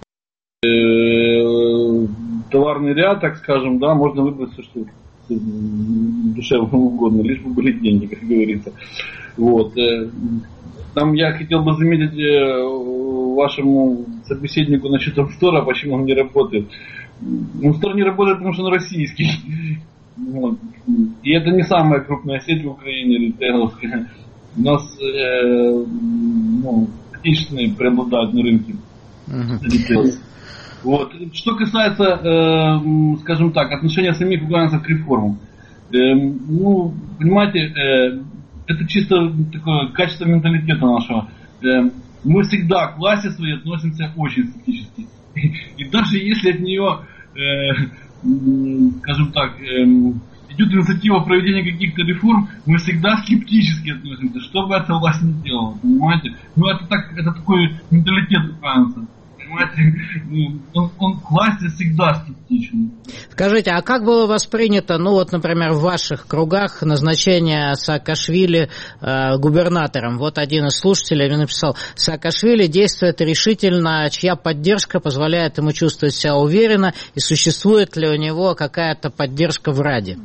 э, товарный ряд, так скажем, да, можно выбрать все, что душевно угодно, лишь бы были деньги, как говорится. Вот. Там я хотел бы заметить вашему собеседнику насчет Амстора, почему он не работает. Амстор не работает, потому что он российский. Вот. И это не самая крупная сеть в Украине, ритейловская. У нас, э, ну, отечественные преобладают на рынке. Uh-huh. Вот. Что касается, э, скажем так, отношения самих украинцев к реформам. Э, ну, понимаете, э, это чисто такое качество менталитета нашего. Э, мы всегда к власти своей относимся очень скептически. И даже если от нее, э, скажем так, э, идет инициатива проведения каких-то реформ, мы всегда скептически относимся, что бы эта власть ни делала, понимаете? Ну, это, так, это такой менталитет украинца. Он, он к власти всегда скептичен. Скажите, а как было воспринято, ну вот, например, в ваших кругах назначение Саакашвили э, губернатором? Вот один из слушателей написал: Саакашвили действует решительно, чья поддержка позволяет ему чувствовать себя уверенно, и существует ли у него какая-то поддержка в Раде?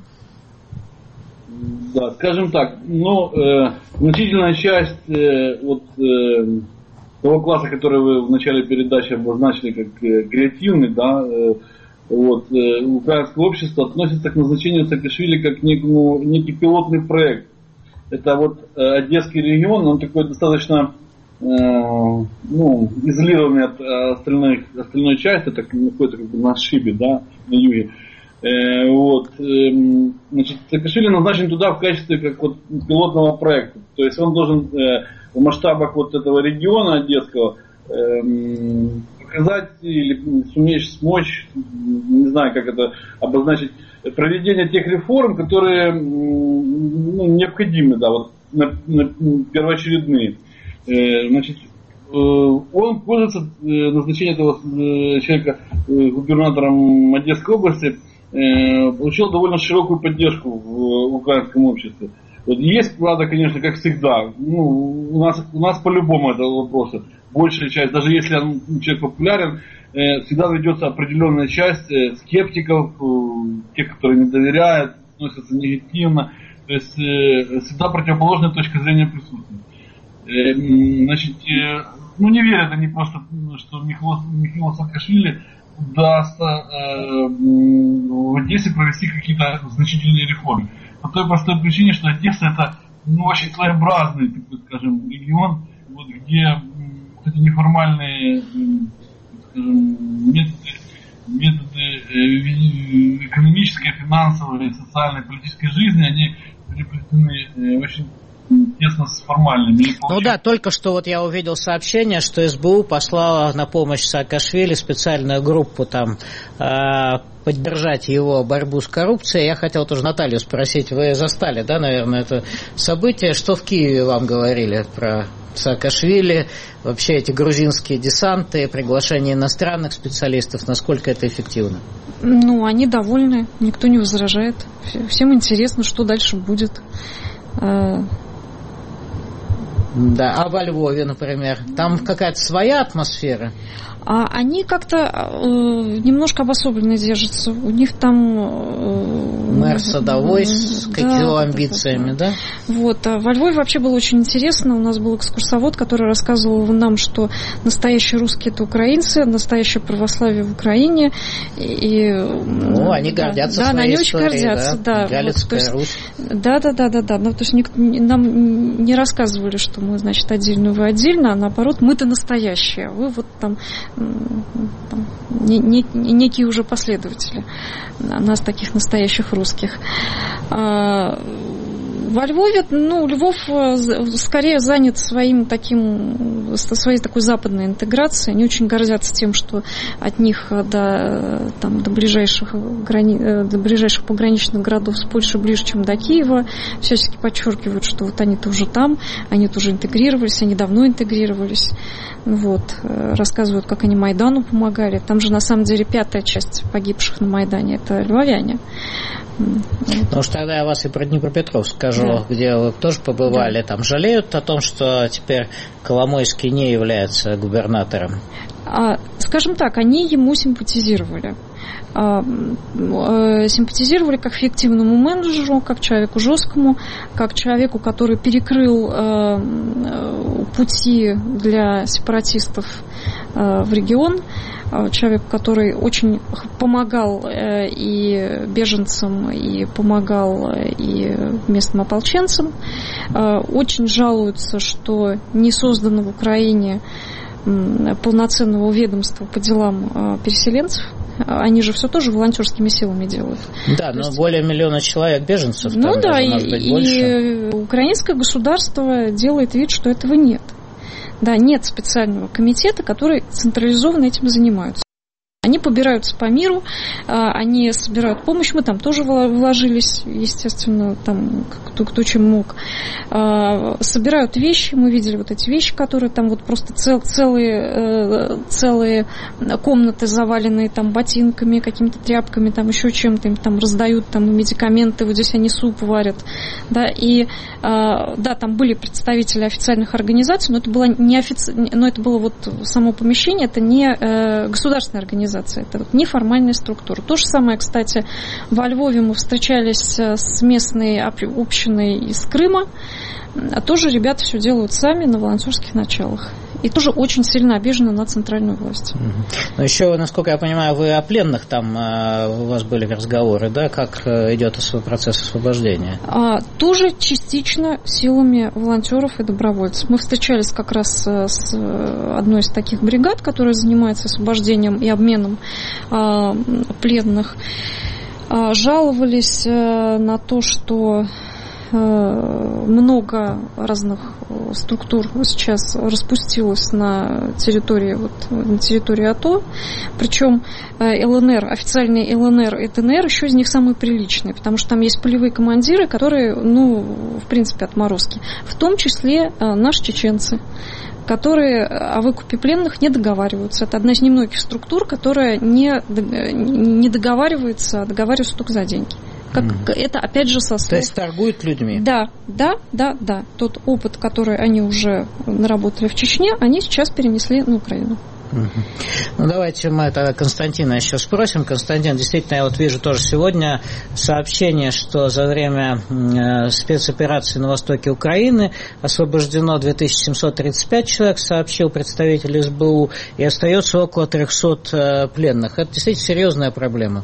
Да, скажем так, ну, э, значительная часть э, вот, э, того класса, который вы в начале передачи обозначили как э, креативный, да, э, вот, э, украинское общество относится к назначению Саакашвили как к некому, некий пилотный проект. Это вот э, Одесский регион, он такой достаточно э, ну, изолированный от остальных, остальной части, так находится как бы на шибе, да, на юге. Э, вот, э, значит, Саакашвили назначен туда в качестве как вот пилотного проекта. То есть он должен э, в масштабах вот этого региона одесского э, показать или сумеешь смочь, не знаю, как это обозначить, проведение тех реформ, которые ну, необходимы, да, вот на, на, первоочередные. Э, значит, э, он пользуется э, назначением этого э, человека э, губернатором Одесской области, э, получил довольно широкую поддержку в, в украинском обществе. Вот есть, правда, конечно, как всегда, ну, у нас, у нас по-любому этого вопроса. Большая часть, даже если он, человек популярен, э, всегда найдется определенная часть э, скептиков, э, тех, которые не доверяют, относятся негативно. То есть э, всегда противоположная точка зрения присутствует. Э, значит, э, ну не верят они просто, что Михаил, Михаил Саакашвили удастся э, в Одессе провести какие-то значительные реформы. По той простой причине, что Одесса это ну, очень своеобразный, такой, скажем, регион, вот, где вот эти неформальные, скажем, методы, методы экономической, финансовой, социальной, политической жизни, они переплетены очень тесно с формальными. Ну да, только что вот я увидел сообщение, что эс бэ у послала на помощь Саакашвили специальную группу там э, поддержать его борьбу с коррупцией. Я хотел тоже Наталью спросить, вы застали, да, наверное, это событие, что в Киеве вам говорили про Саакашвили, вообще эти грузинские десанты, приглашение иностранных специалистов, насколько это эффективно? Ну, они довольны, никто не возражает, всем интересно, что дальше будет. Да, а во Львове, например, там какая-то своя атмосфера? А они как-то э, немножко обособленно держатся. У них там... Э, Мэр Садовой с да, какими амбициями, да, да? да? Вот. А во Львове вообще было очень интересно. У нас был экскурсовод, который рассказывал нам, что настоящие русские – это украинцы, настоящее православие в Украине. И, ну, они гордятся да, своей да, историей, очень гордятся, да. да. Галицкая вот, Русь. Да, да, да, да, да. Ну, то есть нам не рассказывали, что мы, значит, отдельно, вы отдельно, а наоборот, мы-то настоящие. Вы вот там... Там, не, не, некие уже последователи нас, таких настоящих русских. А, во Львове, ну, Львов скорее занят своим таким, своей такой западной интеграцией. Они очень гордятся тем, что от них до, там, до, ближайших, грани... до ближайших пограничных городов с Польшей ближе, чем до Киева. Всячески подчеркивают, что вот они-то уже там, они-то уже интегрировались, они давно интегрировались. Вот. Рассказывают, как они Майдану помогали. Там же, на самом деле, пятая часть погибших на Майдане – это львовяне. Потому что тогда я вас и про Днепропетровск скажу, да. Где вы тоже побывали. Да. Там жалеют о том, что теперь Коломойский не является губернатором? А, скажем так, они ему симпатизировали. А, симпатизировали как фиктивному менеджеру, как человеку жесткому, как человеку, который перекрыл а, пути для сепаратистов в регион, человек, который очень помогал и беженцам, и помогал и местным ополченцам. Очень жалуются, что не создано в Украине полноценного ведомства по делам переселенцев. Они же все тоже волонтерскими силами делают. Да, но есть... более миллиона человек беженцев. Ну там да, даже, и, может быть, и больше. украинское государство делает вид, что этого нет. Да, нет специального комитета, который централизованно этим занимается. Они побираются по миру, они собирают помощь, мы там тоже вложились, естественно, там кто, кто чем мог. Собирают вещи, мы видели вот эти вещи, которые там вот просто цел, целые, целые комнаты заваленные там ботинками, какими-то тряпками, там еще чем-то, им там раздают там медикаменты, вот здесь они суп варят. Да, и да, там были представители официальных организаций, но это было не офици... но это было вот само помещение, это не государственная организация. Это вот неформальная структура. То же самое, кстати, во Львове мы встречались с местной общиной из Крыма, а тоже ребята все делают сами на волонтерских началах. И тоже очень сильно обижены на центральную власть. Но еще, насколько я понимаю, вы о пленных там, у вас были разговоры, да, как идет процесс освобождения? А, тоже частично силами волонтеров и добровольцев. Мы встречались как раз с одной из таких бригад, которая занимается освобождением и обменом а, пленных. А, жаловались на то, что много разных структур сейчас распустилось на территории, вот, на территории АТО. Причем ЛНР, официальные ЛНР и ДНР еще из них самые приличные, потому что там есть полевые командиры, которые, ну, в принципе, отморозки. В том числе наши чеченцы, которые о выкупе пленных не договариваются. Это одна из немногих структур, которая не, не договаривается, а договаривается только за деньги. Как mm-hmm. это, опять же, со слов... То есть торгуют людьми? Да, да, да, да. Тот опыт, который они уже наработали в Чечне, они сейчас перенесли на Украину. Uh-huh. Ну, давайте мы это Константина еще спросим. Константин, действительно, я вот вижу тоже сегодня сообщение, что за время э, спецоперации на востоке Украины освобождено две тысячи семьсот тридцать пять человек, сообщил представитель СБУ, и остается около трехсот э, пленных. Это действительно серьезная проблема.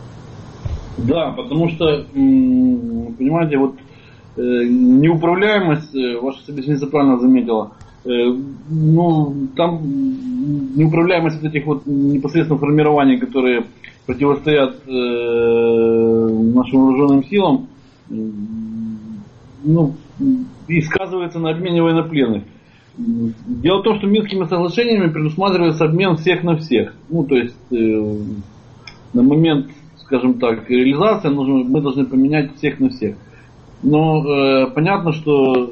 Да, потому что, понимаете, вот э, неуправляемость, э, ваша собеседница правильно заметила, э, ну, там неуправляемость вот этих вот непосредственно формирований, которые противостоят э, нашим вооруженным силам, э, ну, и сказывается на обмене военнопленных. Дело в том, что Минскими соглашениями предусматривается обмен всех на всех. Ну, то есть, э, на момент, скажем так, реализация, нужно, мы должны поменять всех на всех. Но э, понятно, что э,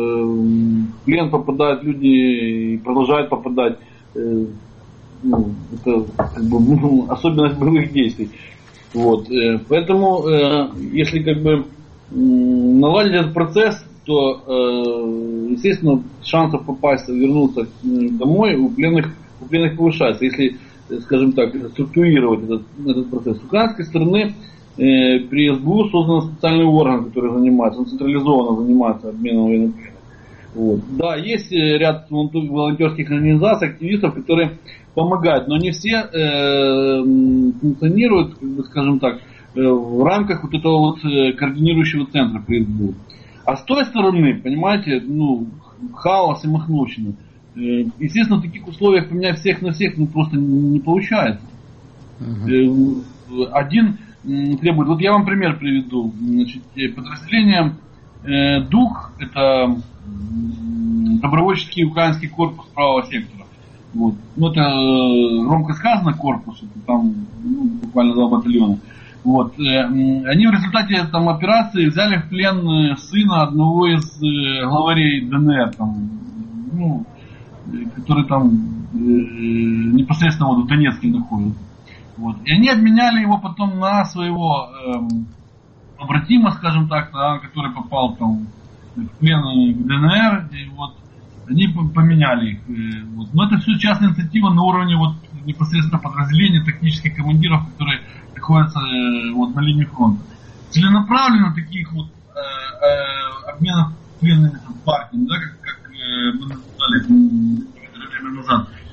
в плен попадают люди и продолжают попадать. Э, ну, это как бы, ну, особенность боевых действий. Вот. Э, поэтому, э, если как бы э, наладить этот процесс, то, э, естественно, шансов попасть, вернуться домой у пленных, у пленных повышается. Если, скажем так, структурировать этот, этот процесс. С украинской стороны э, при СБУ создан специальный орган, который занимается, он централизованно занимается обменом военнопленных. Вот. Да, есть ряд волонтерских организаций, активистов, которые помогают, но не все э, функционируют, как бы, скажем так, э, в рамках вот этого вот э, координирующего центра при СБУ. А с той стороны, понимаете, ну, хаос и махновщина. Естественно, в таких условиях поменять всех на всех ну, просто не получается. Uh-huh. Один требует... Вот я вам пример приведу. Значит, подразделение э, ДУХ, это добровольческий украинский корпус правого сектора. Вот. Ну, это громко сказано корпус, это там ну, буквально два батальона. Вот. Они в результате там, операции взяли в плен сына одного из главарей ДНР, там, ну, который там э, непосредственно вот в Донецке находится. Вот. И они обменяли его потом на своего э, побратима, скажем так, да, который попал там в плен в ДНР. И вот они поменяли их. Э, вот. Но это все частная инициатива на уровне вот, непосредственно подразделений, тактических командиров, которые находятся э, вот, на линии фронта. Целенаправленно таких вот э, э, обменов пленными там, партиями, да, как, как э, мы наблюдали время назад,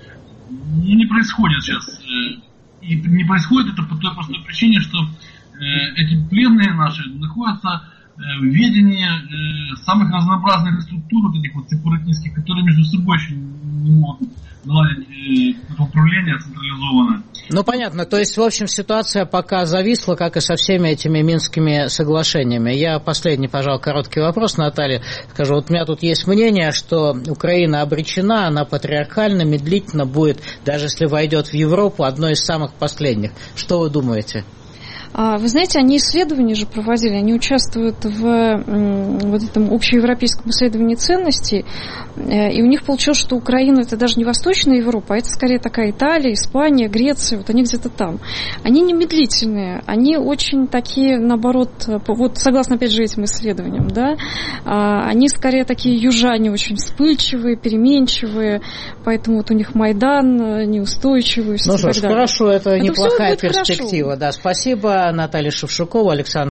не происходит сейчас. И не происходит это по той простой причине, что эти пленные наши находятся в ведении самых разнообразных структур, вот этих вот сепаратистских, которые между собой еще не могут наладить управление централизованное. Ну, понятно. То есть, в общем, ситуация пока зависла, как и со всеми этими Минскими соглашениями. Я последний, пожалуй, короткий вопрос, Наталья. Скажу, вот у меня тут есть мнение, что Украина обречена, она патриархально, медлительно будет, даже если войдет в Европу, одной из самых последних. Что вы думаете? Вы знаете, они исследования же проводили, они участвуют в вот этом общеевропейском исследовании ценностей, и у них получилось, что Украина это даже не Восточная Европа, а это скорее такая Италия, Испания, Греция, вот они где-то там. Они не медлительные, они очень такие, наоборот, вот согласно опять же этим исследованиям, да, они скорее такие южане, очень вспыльчивые, переменчивые, поэтому вот у них Майдан неустойчивый. Ну что ж, хорошо, это, это неплохая перспектива, хорошо. Да, спасибо. Наталья Шевчукова, Александр